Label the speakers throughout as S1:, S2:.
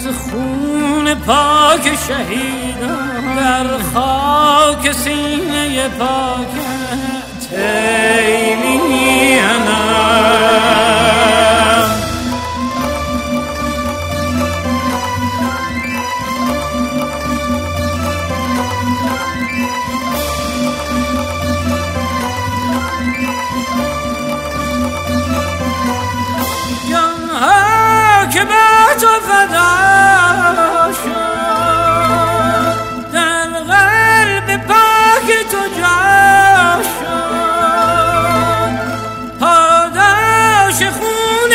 S1: خون پاک شهیدان در خاک سینه پاکت می‌آنم. جان‌ها که به تو فدا شد، در قلب پاک تو جا شد، پاداش خون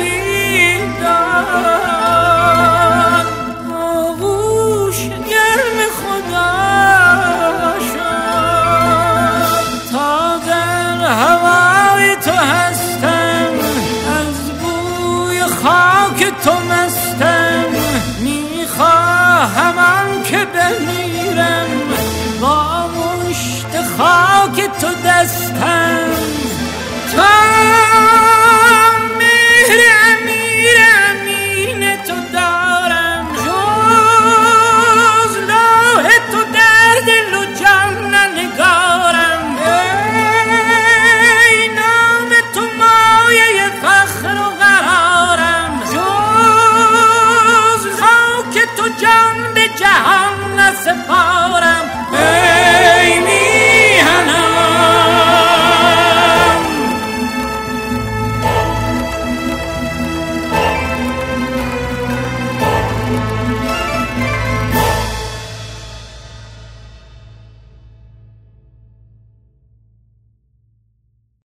S1: شهیدان، آغوش گرم خدا شد. تا در هوای تو هستم، از بوی خاک تو مستم، میخواهم آن که بمیرم با مشت خاک تو دستم. تا مهر امیر امین تو دارم، جز لوح تو در دل و جان ننگارم. ای نام تو مایه فخر و قرارم، جز خاک تو جان به جهان نسپارم.